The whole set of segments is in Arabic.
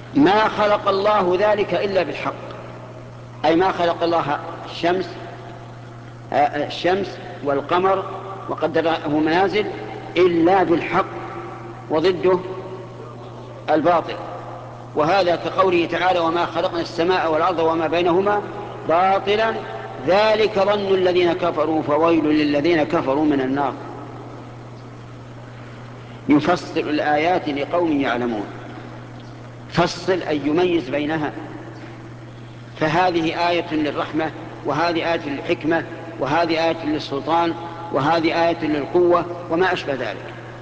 ما خلق الله ذلك إلا بالحق، أي ما خلق الله الشمس والقمر وقدره منازل إلا بالحق، وضده الباطل. وهذا كقوله تعالى: وما خلقنا السماء والأرض وما بينهما باطلا ذلك ظن الذين كفروا فويل للذين كفروا من النار. يفصل الآيات لقوم يعلمون. فصل أي يميز بينها، فهذه آية للرحمة، وهذه آية للحكمة، وهذه آية للسلطان، وهذه آية للقوة، وما أشبه ذلك.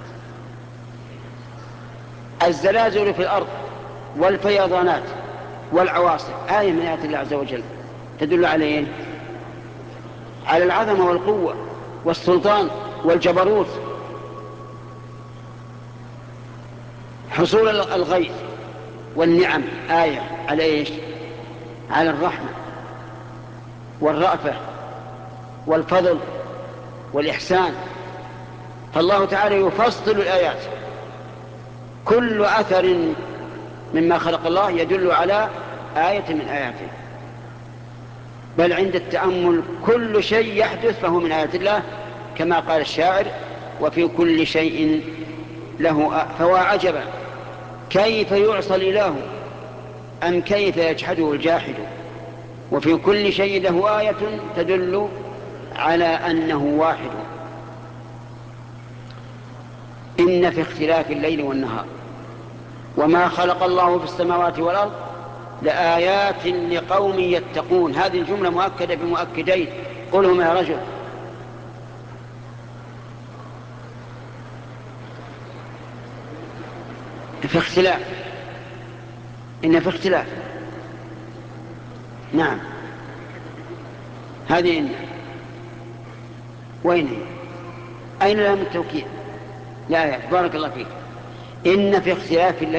الزلازل في الأرض والفيضانات والعواصف آية من آيات الله عز وجل، تدل عليه على العظمة والقوة والسلطان والجبروت. حصول الغيث والنعم آية على إيش؟ على الرحمة والرأفة والفضل والإحسان. فالله تعالى يفصل الآيات، كل أثر مما خلق الله يدل على آية من آياته، بل عند التأمل كل شيء يحدث فهو من آيات الله، كما قال الشاعر: وفي كل شيء له فوا عجبا كيف يعصى الإله أم كيف يجحده الجاحد. وفي كل شيء له آية تدل على أنه واحد. إن في اختلاف الليل والنهار وما خلق الله في السماوات والأرض لآيات لقوم يتقون. هذه الجملة مؤكدة بمؤكدين، قلهم يا رجل. في اختلاف، إن في اختلاف، نعم، هذه إن. وين هي؟ أين لام التوكيد؟ لا، بارك الله فيك. إن في اختلاف الليل